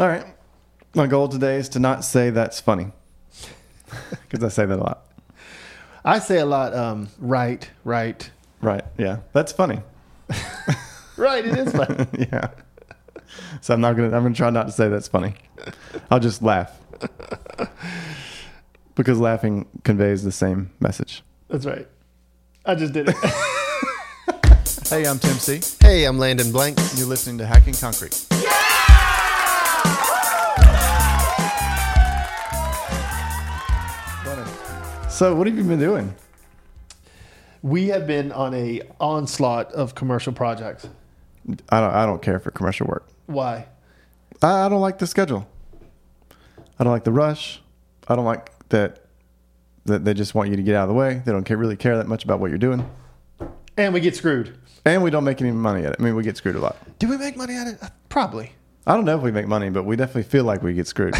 All right. My goal today is to not say that's funny. Because I say that a lot. I say a lot, right. Right. Yeah. That's funny. Right, it is funny. Yeah. So I'm gonna try not to say that's funny. I'll just laugh. Because laughing conveys the same message. That's right. I just did it. Hey, I'm Tim C. Hey, I'm Landon Blank. You're listening to Hacking Concrete. So what have you been doing? We have been on a onslaught of commercial projects. I don't care for commercial work. Why? I don't like the schedule. I don't like the rush. I don't like that they just want you to get out of the way. They don't really care that much about what you're doing. And we get screwed. And we don't make any money at it. I mean, we get screwed a lot. Do we make money at it? Probably. I don't know if we make money, but we definitely feel like we get screwed.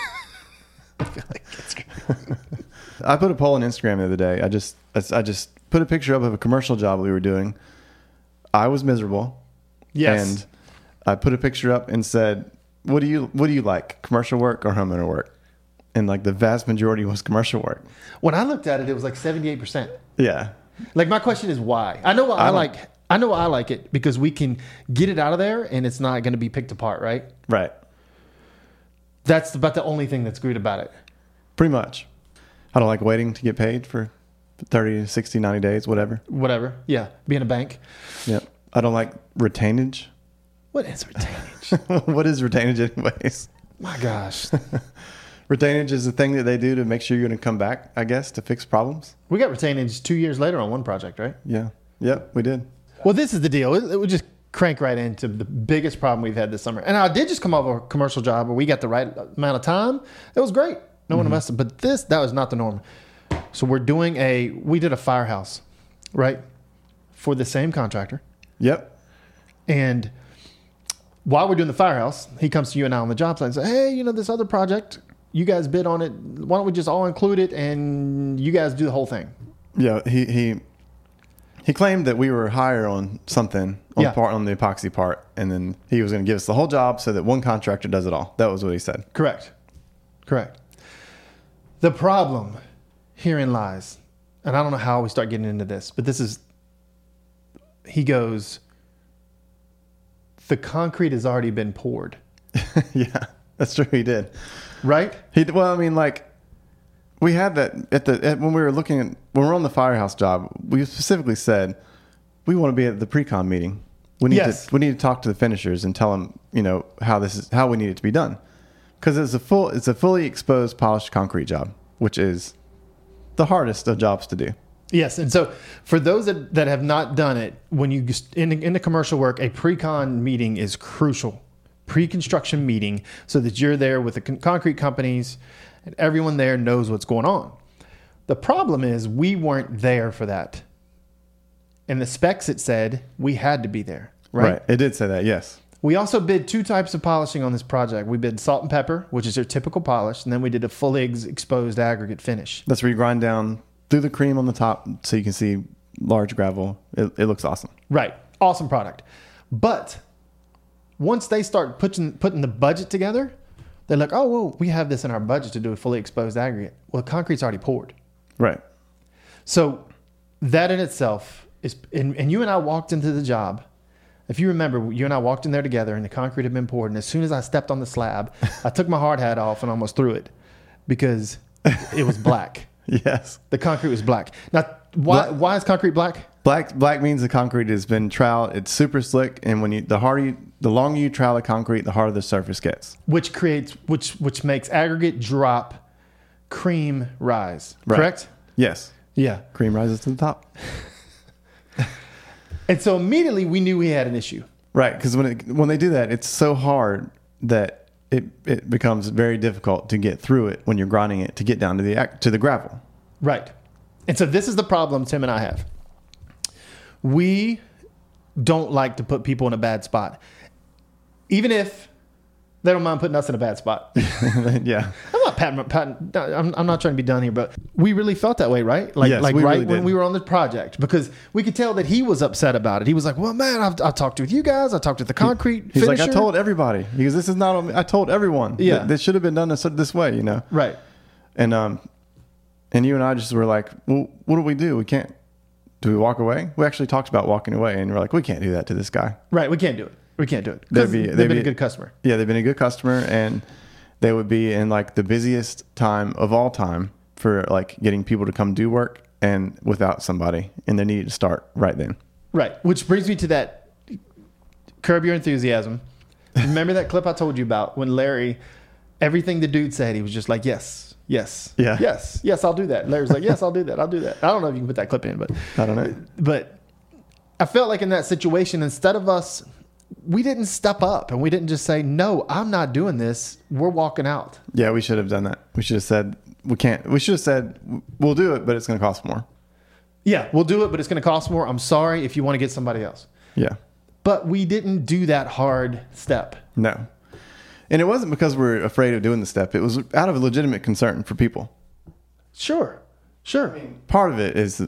I feel like it's screwed. I put a poll on Instagram the other day. I just put a picture up of a commercial job we were doing. I was miserable. Yes. And I put a picture up and said, what do you like, commercial work or homeowner work? And like the vast majority was commercial work. When I looked at it, it was like 78%. Yeah. Like my question is why? I know why I like it because we can get it out of there and it's not going to be picked apart, right? Right. That's about the only thing that's good about it. Pretty much. I don't like waiting to get paid for 30 to 60, 90 days, whatever. Whatever. Yeah. Being a bank. Yep. I don't like retainage. What is retainage? What is retainage anyways? My gosh. Retainage is the thing that they do to make sure you're going to come back, I guess, to fix problems. We got retainage 2 years later on one project, right? Yeah. Yep, we did. Well, this is the deal. It would just crank right into the biggest problem we've had this summer. And I did just come off a commercial job where we got the right amount of time. It was great. No one invested. But that was not the norm. So we did a firehouse, right? For the same contractor. Yep. And while we're doing the firehouse, he comes to you and I on the job site and says, hey, this other project, you guys bid on it. Why don't we just all include it and you guys do the whole thing? Yeah, he claimed that we were higher on something on the epoxy part, and then he was going to give us the whole job so that one contractor does it all. That was what he said. Correct. The problem herein lies, and I don't know how we start getting into this, but he goes, the concrete has already been poured. Yeah, that's true. He did. Right? We had that when we were on the firehouse job, we specifically said we want to be at the pre-con meeting. We need to talk to the finishers and tell them, how we need it to be done. Because it's a fully exposed polished concrete job, which is the hardest of jobs to do. Yes, and so for those that have not done it, when you in the commercial work, a pre-con meeting is crucial. Pre-construction meeting, so that you're there with the concrete companies and everyone there knows what's going on. The problem is we weren't there for that. In the specs, it said we had to be there, right? It did say that, yes. We also bid 2 types of polishing on this project. We bid salt and pepper, which is your typical polish, and then we did a fully exposed aggregate finish. That's where you grind down through the cream on the top so you can see large gravel. It looks awesome. Right. Awesome product. But once they start putting the budget together, they're like, oh, well, we have this in our budget to do a fully exposed aggregate. Well, concrete's already poured. Right. So that in itself is, and you and I walked into the job. If you remember, you and I walked in there together and the concrete had been poured. And as soon as I stepped on the slab, I took my hard hat off and almost threw it because it was black. Yes. The concrete was black. Now, why is concrete black? Black means the concrete has been troweled. It's super slick, and the longer you trowel the concrete, the harder the surface gets. Which makes aggregate drop, cream rise. Right. Correct? Yes. Yeah. Cream rises to the top. And so immediately we knew we had an issue. Right, because when they do that, it's so hard that it becomes very difficult to get through it when you're grinding it to get down to the gravel. Right. And so this is the problem Tim and I have. We don't like to put people in a bad spot. Even if they don't mind putting us in a bad spot. Yeah. I'm not not patting. I'm not trying to be done here, but we really felt that way, right? Like, yes, like we right really when did. we were on the project, because we could tell that he was upset about it. He was like, "Well, man, I talked with you guys. I talked with the concrete He's finisher." like, I told everybody because this is not on me. I told everyone. Yeah. This should have been done this way, you know. Right. And you and I just were like, well, what do we do? We can't. Do we walk away? We actually talked about walking away, and we're like, we can't do that to this guy. Right. We can't do it. We can't do it. They'd Because be- they've they'd been be- a good customer. Yeah, they've been a good customer, and they would be in like the busiest time of all time for like getting people to come do work, and without somebody, and they needed to start right then. Right. Which brings me to that Curb Your Enthusiasm. Remember that clip I told you about when Larry, everything the dude said, he was just like, yes, yes, Yeah. yes, I'll do that. Larry's like, yes, I'll do that. I'll do that. I don't know if you can put that clip in, but I don't know. But I felt like in that situation, instead of us, we didn't step up and we didn't just say, no, I'm not doing this. We're walking out. Yeah, we should have done that. We should have said we can't. We should have said we'll do it, but it's going to cost more. Yeah, we'll do it, but it's going to cost more. I'm sorry if you want to get somebody else. Yeah. But we didn't do that hard step. No. And it wasn't because we're afraid of doing the step. It was out of a legitimate concern for people. Sure. Part of it is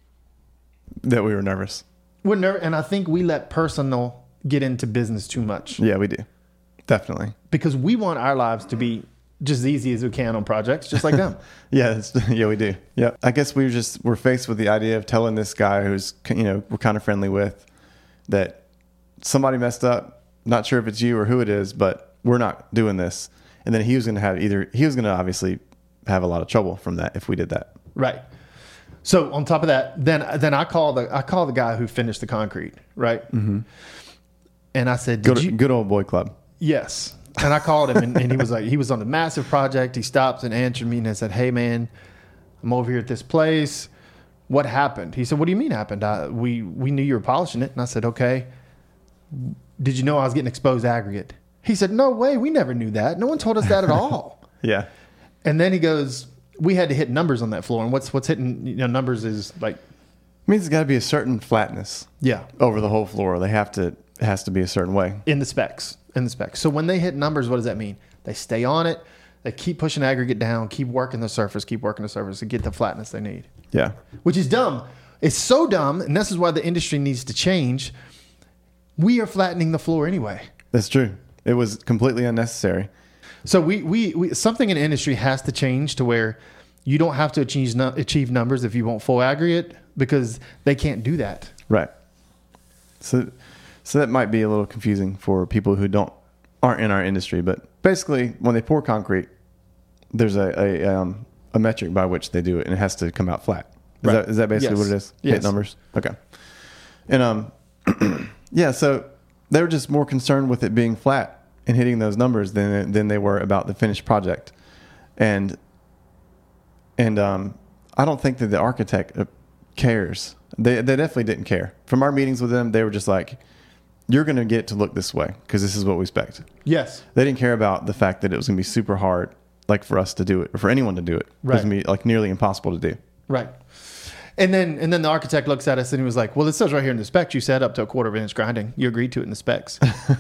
that we were nervous. We're nervous, and I think we let personal get into business too much Yeah, we do. Definitely. because we want our lives to be just as easy as we can on projects, just like them. Yeah, yeah, we do. Yeah. I guess we're faced with the idea of telling this guy who's, we're kind of friendly with that somebody messed up. Not sure if it's you or who it is, but we're not doing this. And then he was going to obviously have a lot of trouble from that if we did that. Right. So on top of that, then I call the guy who finished the concrete, right? Mm-hmm. And I said, Good old boy club. Yes. And I called him, and he was like, he was on a massive project. He stopped and answered me, and I said, hey, man, I'm over here at this place. What happened? He said, what do you mean happened? We knew you were polishing it. And I said, okay. Did you know I was getting exposed aggregate? He said, no way. We never knew that. No one told us that at all. Yeah. And then he goes, we had to hit numbers on that floor. And what's hitting numbers is like, It means it's got to be a certain flatness yeah, over the whole floor. It has to be a certain way. in the specs. So when they hit numbers, what does that mean? They stay on it. They keep pushing aggregate down, keep working the surface to get the flatness they need. Yeah. Which is dumb. It's so dumb, and this is why the industry needs to change. We are flattening the floor anyway. That's true. It was completely unnecessary. So we something in the industry has to change to where you don't have to achieve numbers if you want full aggregate, because they can't do that. Right. So that might be a little confusing for people who aren't in our industry, but basically when they pour concrete, there's a metric by which they do it, and it has to come out flat. Is that basically Yes. what it is? Yes. Hit numbers. Okay. And yeah, so they were just more concerned with it being flat and hitting those numbers than they were about the finished project. And I don't think that the architect cares. They definitely didn't care. From our meetings with them, they were just like, you're going to get it to look this way because this is what we expect. Yes. They didn't care about the fact that it was going to be super hard, like for us to do it or for anyone to do it. Right. It was going to be like nearly impossible to do. Right. And then the architect looks at us and he was like, well, it says right here in the specs, you said up to a 1/4 inch grinding. You agreed to it in the specs.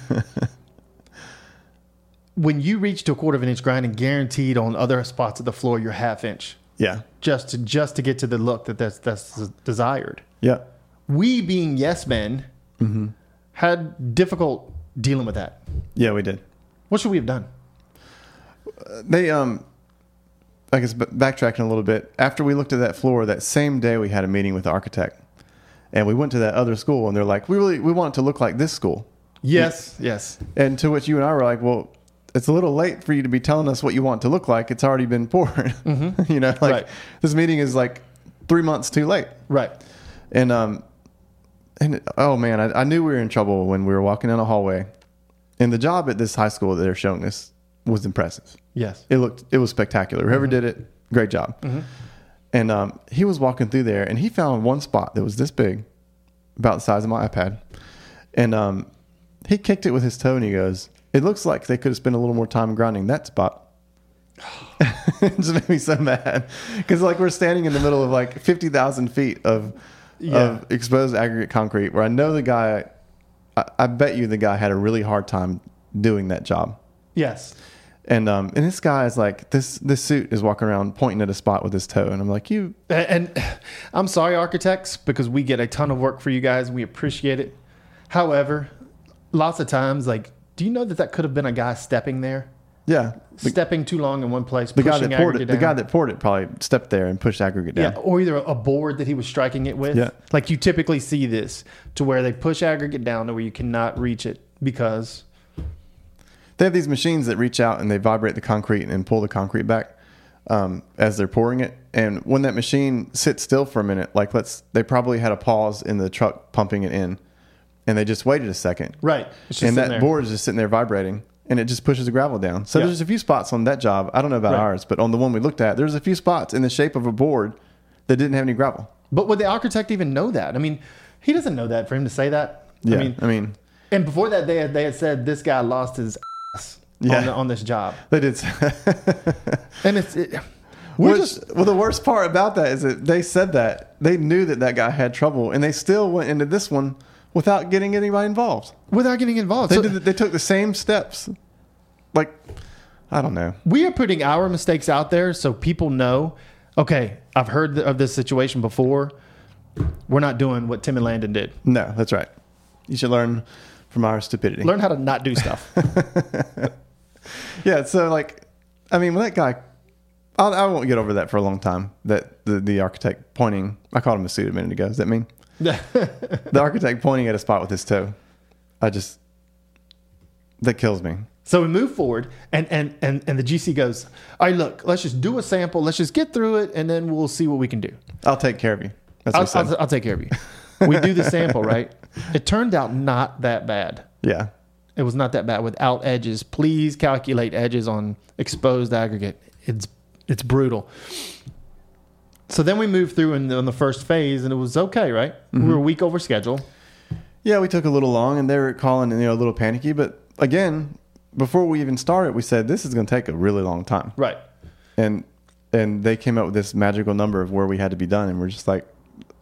When you reach to a 1/4 inch grinding, guaranteed on other spots of the floor, you're 1/2 inch. Yeah. Just to get to the look that's desired. Yeah. We, being yes men, had difficult dealing with that. Yeah, we did. What should we have done? They, I guess backtracking a little bit, after we looked at that floor, that same day we had a meeting with the architect, and we went to that other school, and they're like, we want it to look like this school. Yes. Yes. And to which you and I were like, well, it's a little late for you to be telling us what you want it to look like. It's already been poured. Mm-hmm. Right. This meeting is like 3 months too late. Right. And oh man, I knew we were in trouble when we were walking down a hallway, and the job at this high school that they're showing us was impressive. Yes. It was spectacular. Whoever did it, great job. Mm-hmm. And he was walking through there, and he found one spot that was this big, about the size of my iPad. And he kicked it with his toe, and he goes, it looks like they could have spent a little more time grinding that spot. It just made me so mad. Because like we're standing in the middle of like 50,000 feet of exposed aggregate concrete, where I know the guy, I bet you the guy had a really hard time doing that job. Yes. And this guy is like, this suit is walking around pointing at a spot with his toe. And I'm like, you. And I'm sorry, architects, because we get a ton of work for you guys. We appreciate it. However, lots of times, like, do you know that could have been a guy stepping there? Yeah. Stepping too long in one place, the guy that poured it probably stepped there and pushed aggregate down. Yeah, or either a board that he was striking it with. Yeah. Like you typically see this to where they push aggregate down to where you cannot reach it because they have these machines that reach out and they vibrate the concrete and pull the concrete back as they're pouring it. And when that machine sits still for a minute, like they probably had a pause in the truck pumping it in, and they just waited a second. Right. And that board is just sitting there vibrating. And it just pushes the gravel down. So there's a few spots on that job. I don't know about ours, but on the one we looked at, there's a few spots in the shape of a board that didn't have any gravel. But would the architect even know that? I mean, he doesn't know that for him to say that. Yeah, I mean, and before that, they had said this guy lost his ass on this job. They did. And the worst part about that is that they said that they knew that guy had trouble, and they still went into this one without getting anybody involved. They took the same steps. Like, I don't know. We are putting our mistakes out there so people know, okay, I've heard of this situation before. We're not doing what Tim and Landon did. No, that's right. You should learn from our stupidity. Learn how to not do stuff. Yeah, so like, I mean, when that guy, I won't get over that for a long time, that the architect pointing, I called him a suit a minute ago. Does that mean? The architect pointing at a spot with his toe. That kills me. So we move forward, and the GC goes, all right, look, let's just do a sample. Let's just get through it, and then we'll see what we can do. I'll take care of you. That's what he said. I'll take care of you. We do the sample, right? It turned out not that bad. Yeah. It was not that bad without edges. Please calculate edges on exposed aggregate. It's brutal. So then we moved through on the first phase, and it was okay, right? Mm-hmm. We were a week over schedule. Yeah, we took a little long, and they were calling, a little panicky. But again, before we even started, we said this is going to take a really long time, right? And they came up with this magical number of where we had to be done, and we're just like,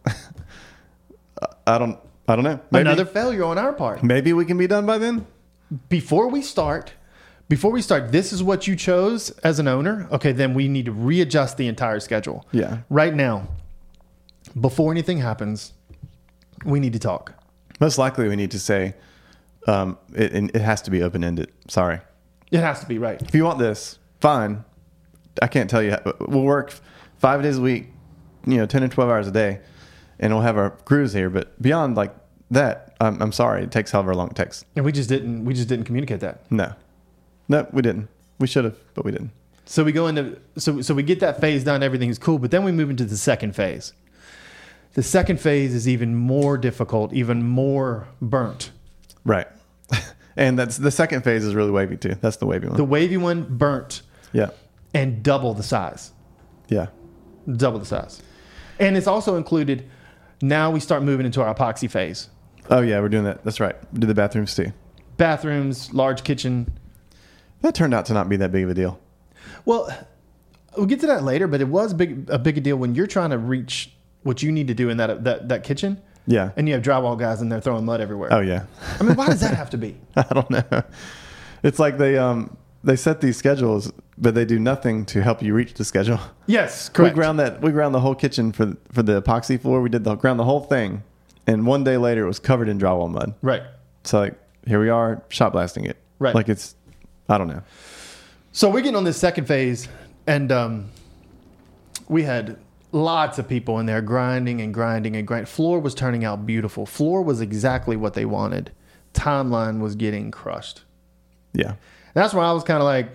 I don't know. Maybe, another failure on our part. Maybe we can be done by then. Before we start, this is what you chose as an owner. Okay, then we need to readjust the entire schedule. Yeah. Right now, before anything happens, we need to talk. Most likely we need to say, it has to be open-ended. Sorry. It has to be, right. If you want this, fine. I can't tell you. We'll work 5 days a week, 10 or 12 hours a day, and we'll have our crews here. But beyond like that, I'm sorry. It takes however long it takes. And we just didn't communicate that. No, we didn't. We should have, but we didn't. So we go into, so we get that phase done. Everything's cool. But then we move into the second phase. The second phase is even more difficult, even more burnt. Right. And that's the second phase is really wavy too. That's the wavy one. The wavy one burnt. Yeah. And double the size. Yeah. Double the size. And it's also included, now we start moving into our epoxy phase. Oh yeah, we're doing that. That's right. We did the bathrooms too. Bathrooms, large kitchen. That turned out to not be that big of a deal. Well, we'll get to that later, but it was a big deal when you're trying to reach what you need to do in that kitchen. Yeah. And you have drywall guys in there throwing mud everywhere. Oh yeah. I mean, why does that have to be? I don't know. It's like they set these schedules, but they do nothing to help you reach the schedule. Yes, correct. We ground the whole kitchen for the epoxy floor. We did ground the whole thing, and one day later it was covered in drywall mud. Right. So like here we are shot blasting it. Right. Like it's, I don't know. So we're getting on this second phase, and we had lots of people in there grinding and grinding and grinding. Floor was turning out beautiful. Floor was exactly what they wanted. Timeline was getting crushed. Yeah. And that's where I was kind of like,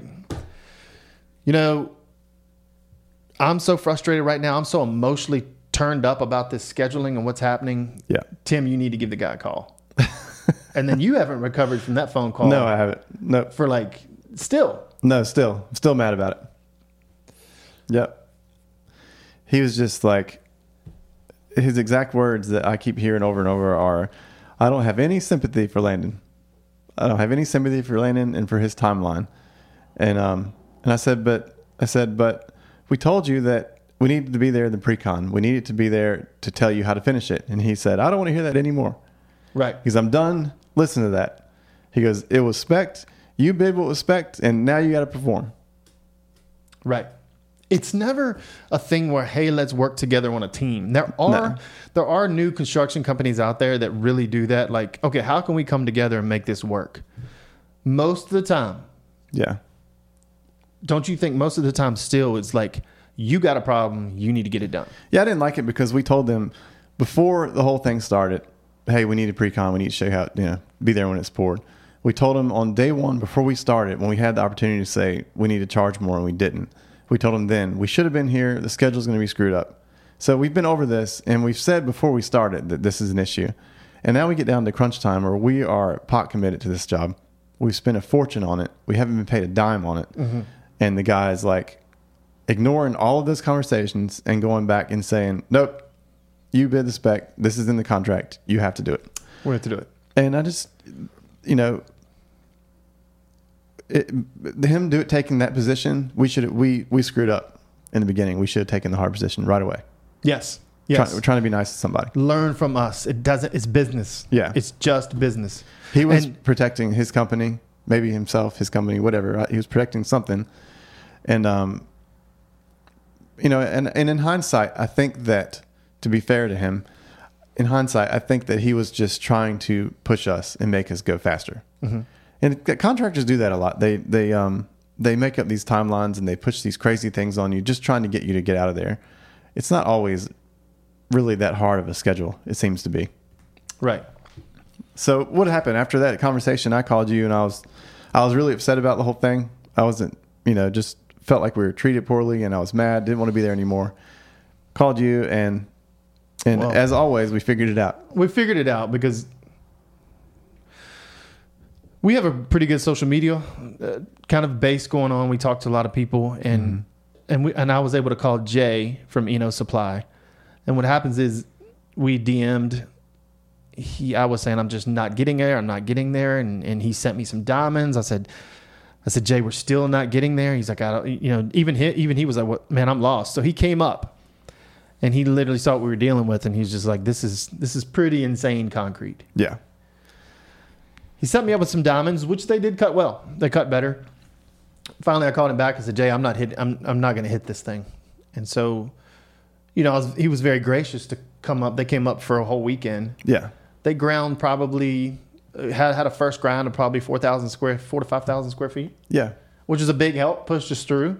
I'm so frustrated right now. I'm so emotionally turned up about this scheduling and what's happening. Yeah. Tim, you need to give the guy a call. And then you haven't recovered from that phone call. No, I haven't. No. For still. No, still mad about it. Yep. He was just like, his exact words that I keep hearing over and over are, I don't have any sympathy for Landon. I don't have any sympathy for Landon and for his timeline. And I said, but we told you that we needed to be there in the pre-con. We needed to be there to tell you how to finish it. And he said, I don't want to hear that anymore. Right. Because I'm done listening to that. He goes, it was spec'd. You bid what was spec'd, and now you got to perform. Right. It's never a thing where, hey, let's work together on a team. There are new construction companies out there that really do that. Like, okay, how can we come together and make this work? Most of the time. Yeah. Don't you think most of the time still it's like, you got a problem, you need to get it done? Yeah, I didn't like it because we told them before the whole thing started, hey, we need a pre-con. We need to show you how, be there when it's poured. We told them on day one before we started, when we had the opportunity to say we need to charge more and we didn't. We told them then, we should have been here. The schedule's going to be screwed up. So we've been over this, and we've said before we started that this is an issue. And now we get down to crunch time where we are pot committed to this job. We've spent a fortune on it. We haven't been paid a dime on it. Mm-hmm. And the guy is like ignoring all of those conversations and going back and saying, nope, you bid the spec. This is in the contract. You have to do it. We have to do it. And I just, taking that position, we screwed up in the beginning. We should have taken the hard position right away. Yes. We're trying to be nice to somebody. Learn from us. It's business. Yeah. It's just business. He was protecting his company, maybe himself, his company, whatever. Right? He was protecting something. And, and in hindsight, I think that, to be fair to him, in hindsight, I think that he was just trying to push us and make us go faster. Mm-hmm. And contractors do that a lot. They make up these timelines and they push these crazy things on you, just trying to get you to get out of there. It's not always really that hard of a schedule. It seems to be. Right. So what happened after that conversation? I called you and I was really upset about the whole thing. I wasn't, just felt like we were treated poorly and I was mad. Didn't want to be there anymore. Called you and as always, we figured it out. We figured it out because we have a pretty good social media kind of base going on. We talk to a lot of people, and I was able to call Jay from Eno Supply. And what happens is we DM'd. I was saying I'm just not getting there. I'm not getting there, and he sent me some diamonds. I said, Jay, we're still not getting there. He's like, even he was like, what, man, I'm lost. So he came up, and he literally saw what we were dealing with, and he's just like, this is pretty insane concrete. Yeah. He set me up with some diamonds, which they did cut well. They cut better. Finally, I called him back and said, Jay, I'm not going to hit this thing. And so, he was very gracious to come up. They came up for a whole weekend. Yeah. They ground probably, had a first ground of probably 4,000 to 5,000 square feet. Yeah. Which is a big help, pushed us through.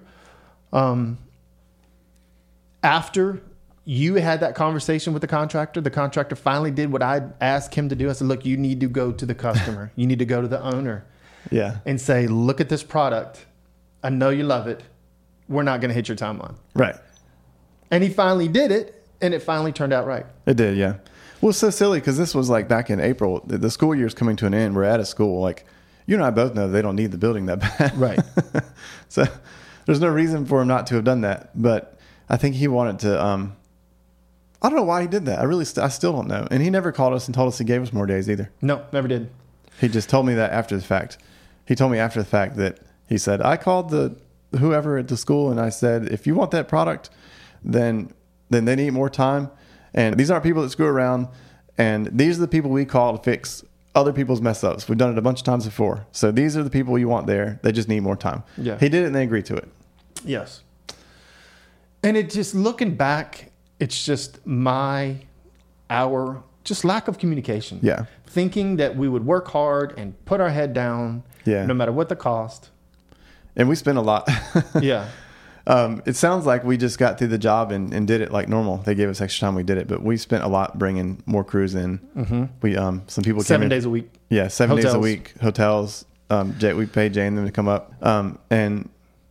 After you had that conversation with the contractor finally did what I asked him to do. I said, look, you need to go to the customer. You need to go to the owner. Yeah. And say, look at this product. I know you love it. We're not going to hit your timeline. Right. And he finally did it, and it finally turned out right. It did, yeah. Well, it's so silly because this was like back in April. The school year is coming to an end. We're at a school. Like, you and I both know they don't need the building that bad. Right. So there's no reason for him not to have done that. But I think he wanted to... I don't know why he did that. I still don't know. And he never called us and told us he gave us more days either. No, never did. He just told me that after the fact. He told me after the fact that he said, I called whoever at the school and I said, if you want that product, then they need more time. And these aren't people that screw around. And these are the people we call to fix other people's mess ups. We've done it a bunch of times before. So these are the people you want there. They just need more time. Yeah. He did it and they agreed to it. Yes. And it just looking back, it's just our lack of communication. Yeah. Thinking that we would work hard and put our head down, no matter what the cost. And we spent a lot. Yeah. It sounds like we just got through the job and did it like normal. They gave us extra time. We did it, but we spent a lot bringing more crews in. Mm-hmm. We some people 7 days a week. Yeah, 7 days a week. Hotels. We paid Jay and them to come up. And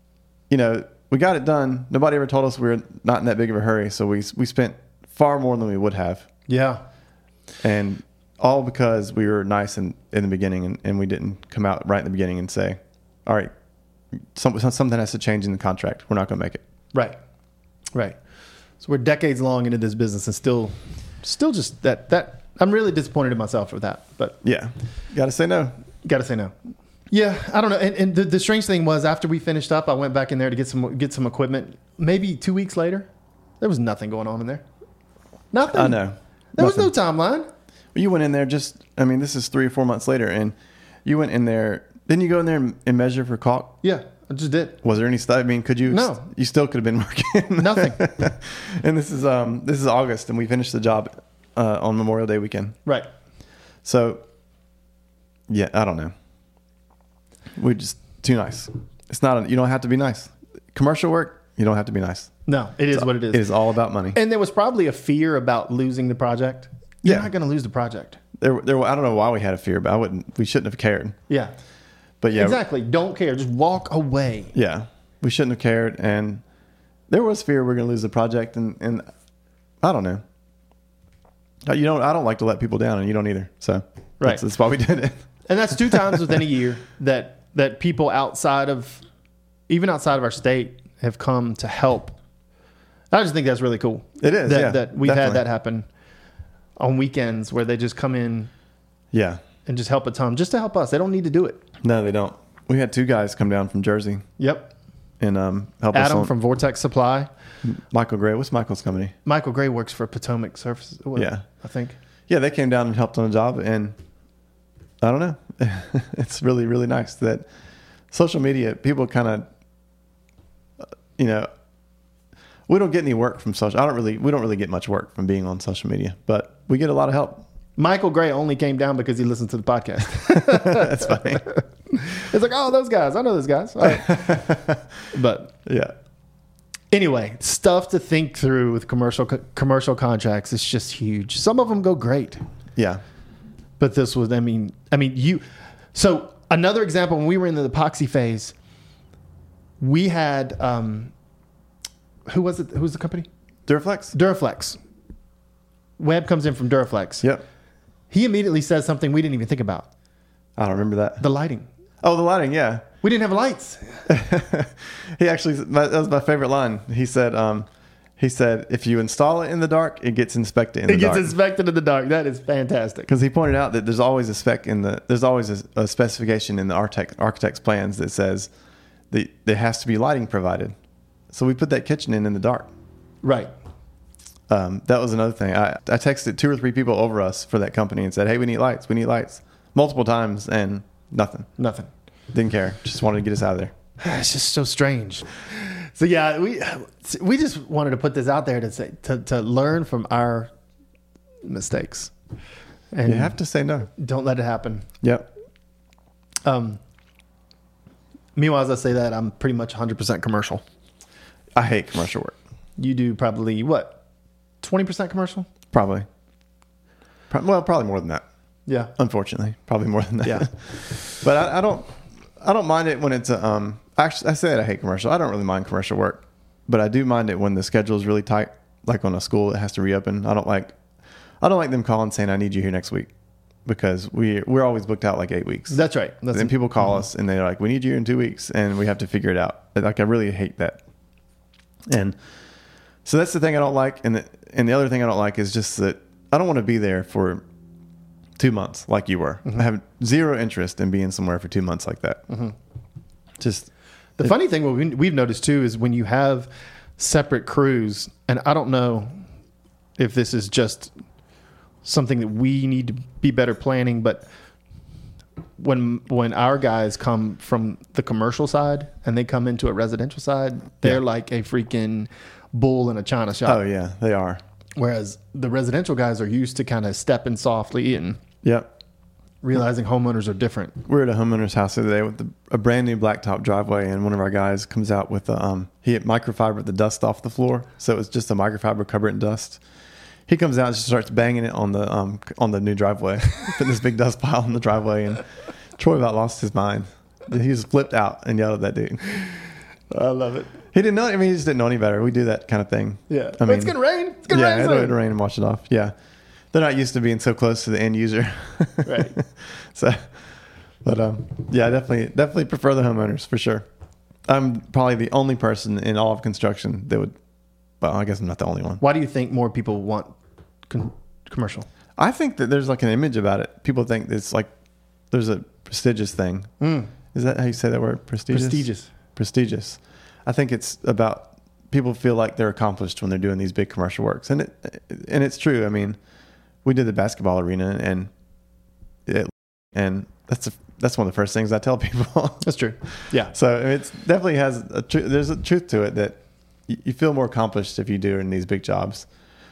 we got it done. Nobody ever told us we were not in that big of a hurry, so we spent far more than we would have. Yeah. And all because we were nice in the beginning, and we didn't come out right in the beginning and say, all right, something has to change in the contract. We're not going to make it. Right. So we're decades long into this business and still just that I'm really disappointed in myself for that. But yeah, got to say no. Yeah, I don't know. And the strange thing was, after we finished up, I went back in there to get some equipment. Maybe 2 weeks later, there was nothing going on in there. Nothing. I know. There was no timeline. You went in there this is 3 or 4 months later, and you went in there Didn't you go in there and measure for caulk? Yeah, I just did. Was there any stuff? I mean, could you? No. You still could have been working. Nothing. And this is August, and we finished the job on Memorial Day weekend. Right. So, yeah, I don't know. We're just too nice. It's not. You don't have to be nice. Commercial work, you don't have to be nice. No, it is what it is. It is all about money. And there was probably a fear about losing the project. You're not going to lose the project. There. I don't know why we had a fear, but we shouldn't have cared. Yeah. But yeah, exactly. Don't care. Just walk away. Yeah, we shouldn't have cared, and there was fear we're going to lose the project, and I don't know. I don't like to let people down, and you don't either. So right, that's why we did it. And that's 2 times within a year that people outside of our state have come to help. I just think that's really cool. It is that we've definitely had that happen on weekends where they just come in. Yeah. And just help a ton, just to help us. They don't need to do it. No, they don't. We had 2 guys come down from Jersey. Yep. And help us. Adam from Vortex Supply. Michael Gray. What's Michael's company? Michael Gray works for Potomac Surface. Yeah. I think. Yeah, they came down and helped on the job. And I don't know. It's really, really nice that social media, people kind of, we don't get any work from social. We don't really get much work from being on social media, but we get a lot of help. Michael Gray only came down because he listened to the podcast. That's funny. It's like, oh, those guys. I know those guys. All right. But yeah. Anyway, stuff to think through with commercial contracts. It's just huge. Some of them go great. Yeah. But this was, so another example, when we were in the epoxy phase, we had, who was it? Who's the company? Duraflex. Webb comes in from Duraflex. Yep. He immediately says something we didn't even think about. I don't remember that. The lighting. Oh, the lighting, yeah. We didn't have lights. He actually, that was my favorite line. He said, if you install it in the dark, it gets inspected in the dark. It gets inspected in the dark. That is fantastic. Because he pointed out that there's always a specification in the architect's plans that says that there has to be lighting provided. So we put that kitchen in the dark. Right. That was another thing. I texted 2 or 3 people over us for that company and said, hey, we need lights. Multiple times, and nothing. Didn't care. Just wanted to get us out of there. It's just so strange. So yeah, we just wanted to put this out there to say to learn from our mistakes. And you have to say no. Don't let it happen. Yep. Meanwhile, as I say that, I'm pretty much 100% commercial. I hate commercial work. You do probably what? 20% commercial? Probably. Probably more than that. Yeah. Unfortunately, probably more than that. Yeah. But I don't mind it when it's actually, I say that I hate commercial. I don't really mind commercial work, but I do mind it when the schedule is really tight, like on a school that has to reopen. I don't like them calling saying I need you here next week, because we're always booked out like 8 weeks. That's right. Then people call us and they're like, we need you in 2 weeks, and we have to figure it out. Like, I really hate that. And so that's the thing I don't like. And the other thing I don't like is just that I don't want to be there for 2 months like you were. Mm-hmm. I have zero interest in being somewhere for 2 months like that. Mm-hmm. Just the funny thing, what we've noticed too, is when you have separate crews, and I don't know if this is just something that we need to be better planning, but when our guys come from the commercial side and they come into a residential side, they're like a freaking bull in a china shop. Oh yeah, they are. Whereas the residential guys are used to kind of stepping softly and realizing homeowners are different. We're at a homeowner's house the other day with a brand new blacktop driveway, and one of our guys comes out with he had microfibered the dust off the floor, so it was just a microfiber covered in dust. He comes out and just starts banging it on the new driveway, putting this big dust pile on the driveway, and Troy about lost his mind. He just flipped out and yelled at that dude. I love it. He didn't know. I mean, he just didn't know any better. We do that kind of thing. Yeah. I mean, it's gonna rain. It's gonna rain. Yeah, it'll rain and wash it off. Yeah, they're not used to being so close to the end user. Right. So, but yeah, definitely prefer the homeowners for sure. I'm probably the only person in all of construction that would. Well, I guess I'm not the only one. Why do you think more people want commercial? I think that there's like an image about it. People think it's like there's a prestigious thing. Is that how you say that word? Prestigious. Prestigious. I think it's about people feel like they're accomplished when they're doing these big commercial works, and it's true. I mean, we did the basketball arena, and that's that's one of the first things I tell people. That's true. Yeah. So it's definitely has there's a truth to it that you feel more accomplished if you do in these big jobs.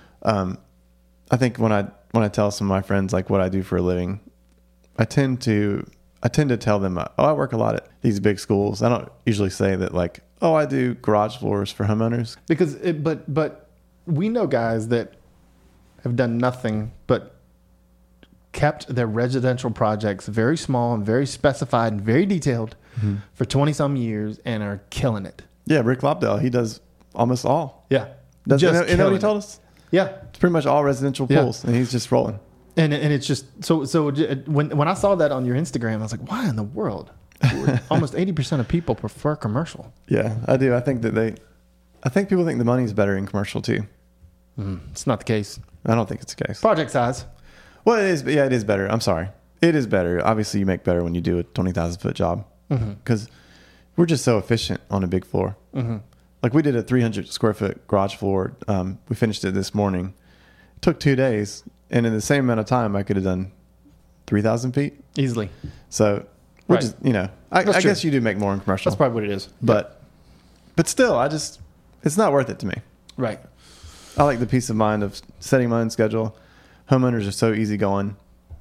I think when I tell some of my friends like what I do for a living, I tend to tell them, I work a lot at these big schools. I don't usually say that like, I do garage floors for homeowners. Because but we know guys that have done nothing but kept their residential projects very small and very specified and very detailed for 20 some years and are killing it. Yeah. Rick Lobdell, he does almost all. Yeah. You know what he told us? Yeah. It's pretty much all residential pools and he's just rolling. And it's just so when I saw that on your Instagram, I was like, why in the world? Almost 80% of people prefer commercial. Yeah, I do. I think people think the money's better in commercial too. It's not the case. I don't think it's the case. Project size. Well, it is. Yeah, it is better. I'm sorry. It is better. Obviously, you make better when you do a 20,000 foot job because we're just so efficient on a big floor. Like we did a 300 square foot garage floor. We finished it this morning. It took 2 days. And in the same amount of time, I could have done 3,000 feet. Easily. So we're just, I guess you do make more in commercial. That's probably what it is. But still, it's not worth it to me. Right. I like the peace of mind of setting my own schedule. Homeowners are so easygoing.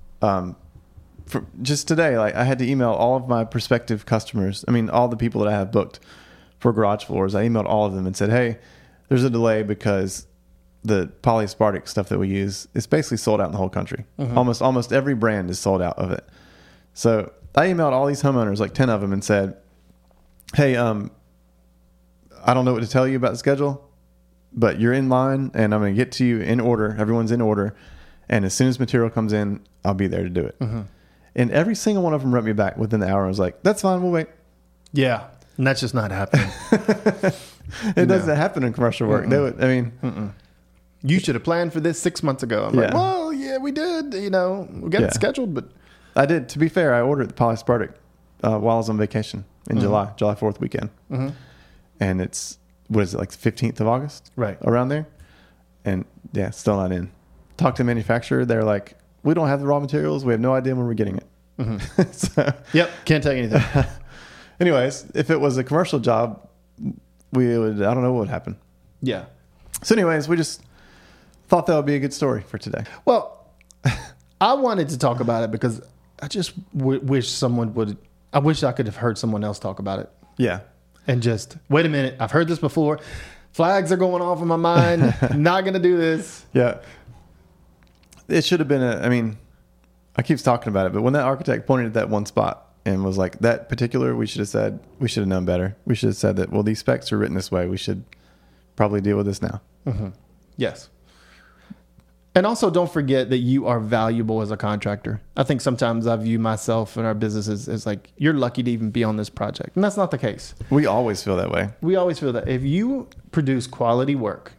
For just today, like I had to email all of my prospective customers. I mean, all the people that I have booked for garage floors. I emailed all of them and said, hey, there's a delay because the polyaspartic stuff that we use is basically sold out in the whole country. Almost every brand is sold out of it. So I emailed all these homeowners, like 10 of them, and said, hey, I don't know what to tell you about the schedule, but you're in line and I'm going to get to you in order. Everyone's in order. And as soon as material comes in, I'll be there to do it. And every single one of them wrote me back within the hour. I was like, that's fine. We'll wait. Yeah. And that's just not happening. It doesn't happen in commercial work. You should have planned for this 6 months ago. I'm like, well, yeah, we did. We got it scheduled, but I did. To be fair, I ordered the polyaspartic while I was on vacation in July 4th weekend. And it's, what is it, like the 15th of August? Right. Around there. And yeah, still not in. Talked to the manufacturer. They're like, we don't have the raw materials. We have no idea when we're getting it. So, yep. Can't tell you anything. Anyways, if it was a commercial job, I don't know what would happen. Yeah. So anyways, we just thought that would be a good story for today. Well, I wanted to talk about it because I just wish someone would. I wish I could have heard someone else talk about it. Yeah. And just, wait a minute. I've heard this before. Flags are going off in my mind. Not going to do this. Yeah. It should have been I keep talking about it, but when that architect pointed at that one spot and was like, that particular, we should have known better. We should have said that, well, these specs are written this way. We should probably deal with this now. Yes. And also don't forget that you are valuable as a contractor. I think sometimes I view myself and our businesses as like, you're lucky to even be on this project. And that's not the case. We always feel that way. We always feel that if you produce quality work,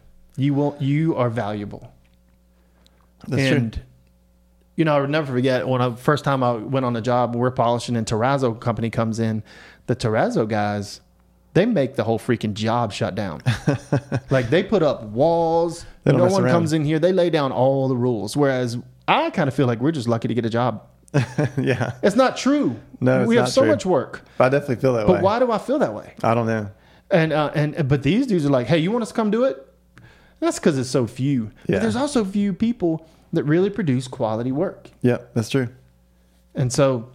you are valuable. That's and, true. I would never forget when first time I went on a job, we're polishing and Terrazzo company comes in. The Terrazzo guys, they make the whole freaking job shut down. Like they put up walls. No one comes in here. They lay down all the rules. Whereas I kind of feel like we're just lucky to get a job. Yeah. It's not true. No, we have so much work. I definitely feel that way. But why do I feel that way? I don't know. But these dudes are like, hey, you want us to come do it? That's because it's so few. Yeah. But there's also few people that really produce quality work. Yeah, that's true. And so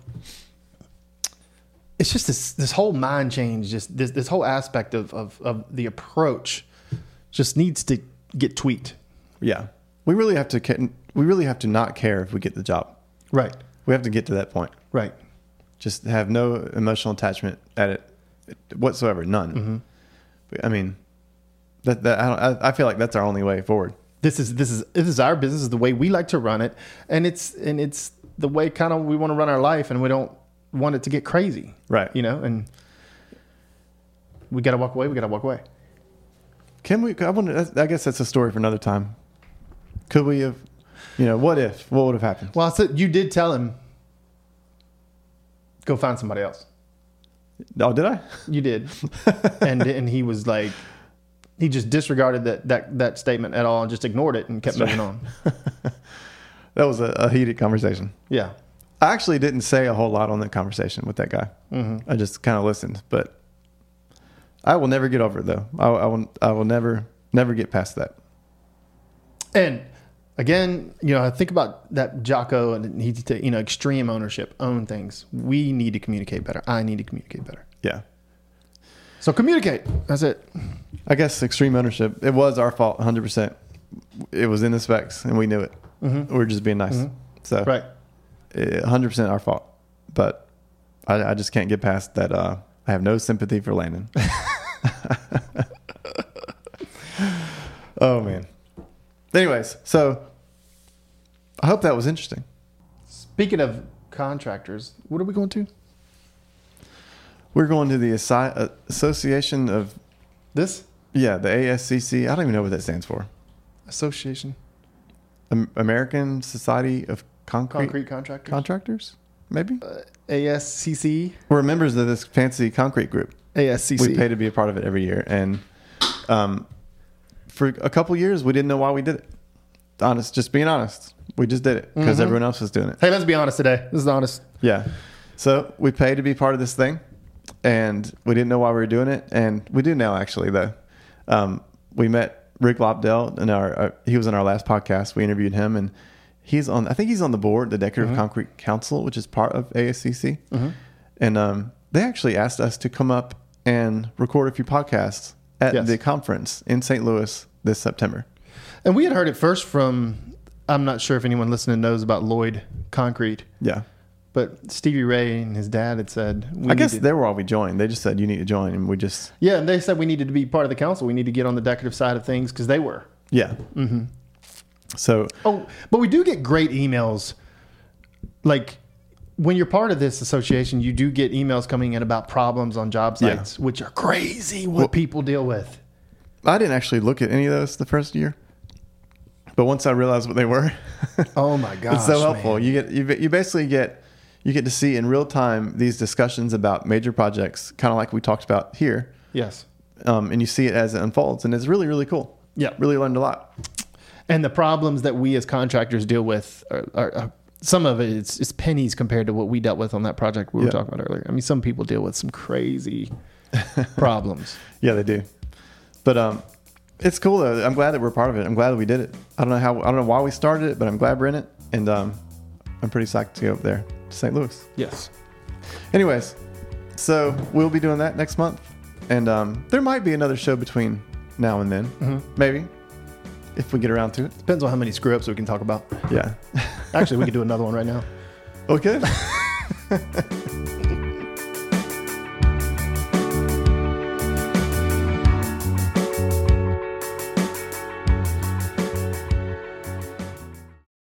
it's just this whole mind change, just this whole aspect of the approach just needs to get tweaked. Yeah. We really have to not care if we get the job. Right. We have to get to that point. Right. Just have no emotional attachment at it whatsoever. None. But, I feel like that's our only way forward. This is our business, is the way we like to run it, and it's the way kind of we want to run our life, and we don't want it to get crazy, right? And we got to walk away. Can we? I guess that's a story for another time. Could we have? What would have happened? Well, I said you did tell him, go find somebody else. Oh, did I? You did, and he was like. He just disregarded that statement at all and just ignored it and kept moving on. That was a heated conversation. Yeah. I actually didn't say a whole lot on that conversation with that guy. Mm-hmm. I just kind of listened, but I will never get over it though. I will never get past that. And again, I think about that Jocko and he, extreme ownership, own things. We need to communicate better. I need to communicate better. Yeah. So communicate. That's it. I guess extreme ownership. It was our fault, 100%. It was in the specs, and we knew it. Mm-hmm. We were just being nice. Mm-hmm. So, right, 100% our fault. But I just can't get past that. I have no sympathy for Landon. Oh man. Anyways, so I hope that was interesting. Speaking of contractors, what are we going to? We're going to the Association of This? Yeah, the ASCC. I don't even know what that stands for. Association. American Society of Concrete Contractors, maybe? ASCC. We're members of this fancy concrete group. ASCC. We pay to be a part of it every year. And for a couple years, we didn't know why we did it. Just being honest. We just did it because everyone else was doing it. Hey, let's be honest today. This is honest. Yeah. So we pay to be part of this thing. And we didn't know why we were doing it. And we do now, actually, though. We met Rick Lobdell, and he was on our last podcast. We interviewed him, and I think he's on the board, the Decorative Concrete Council, which is part of ASCC. Mm-hmm. And they actually asked us to come up and record a few podcasts at the conference in St. Louis this September. And we had heard it first from, I'm not sure if anyone listening knows about Lloyd Concrete. Yeah. But Stevie Ray and his dad had said... I guess they were all we joined. They just said, you need to join. And we just... Yeah, and they said we needed to be part of the council. We need to get on the decorative side of things because they were. Yeah. Mm-hmm. So... Oh, but we do get great emails. Like, when you're part of this association, you do get emails coming in about problems on job sites, which are crazy what people deal with. I didn't actually look at any of those the first year. But once I realized what they were... Oh, my gosh, it's so helpful. Man. You basically get... You get to see in real time these discussions about major projects, kind of like we talked about here. Yes. And you see it as it unfolds, and it's really, really cool. Yeah. Really learned a lot. And the problems that we as contractors deal with are some of it is pennies compared to what we dealt with on that project we were talking about earlier. I mean, some people deal with some crazy problems. Yeah, they do. But it's cool though. I'm glad that we're part of it. I'm glad that we did it. I don't know why we started it, but I'm glad we're in it, and I'm pretty psyched to go up there. St. Louis. Yes. Anyways, so we'll be doing that next month, and there might be another show between now and then, maybe, if we get around to it. Depends on how many screw ups we can talk about. Yeah. Actually, we could do another one right now. Okay.